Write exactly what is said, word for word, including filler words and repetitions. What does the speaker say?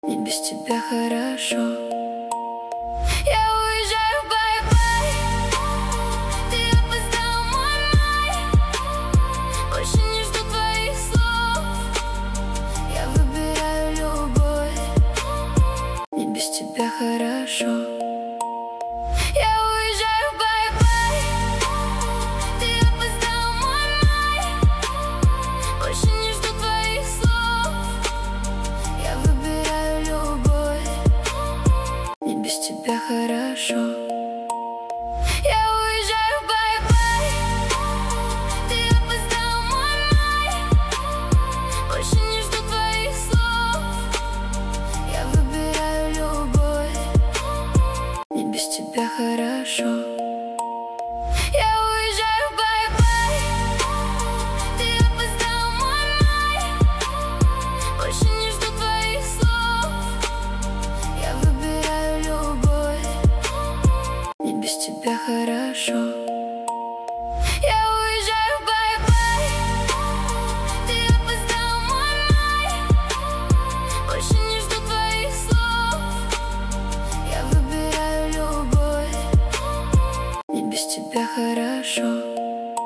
Мне без тебя хорошо. Я уезжаю, бай-бай. Ты опоздал, мой май. Больше не жду твоих слов. Я выбираю любовь. Мне без тебя хорошо. Я уезжаю, бай-бай. Ты опоздал, мой май. Больше не жду твоих слов. Я выбираю любовь. Мне без тебя хорошо. Я уезжаю, бай-бай. Ты опоздал, мой май. Больше не жду твоих слов. Я выбираю любовь. Мне без тебя хорошо. Я уезжаю, бай-бай. Ты опоздал, мой май. Больше не жду твоих слов. Я выбираю любовь. Мне без тебя хорошо.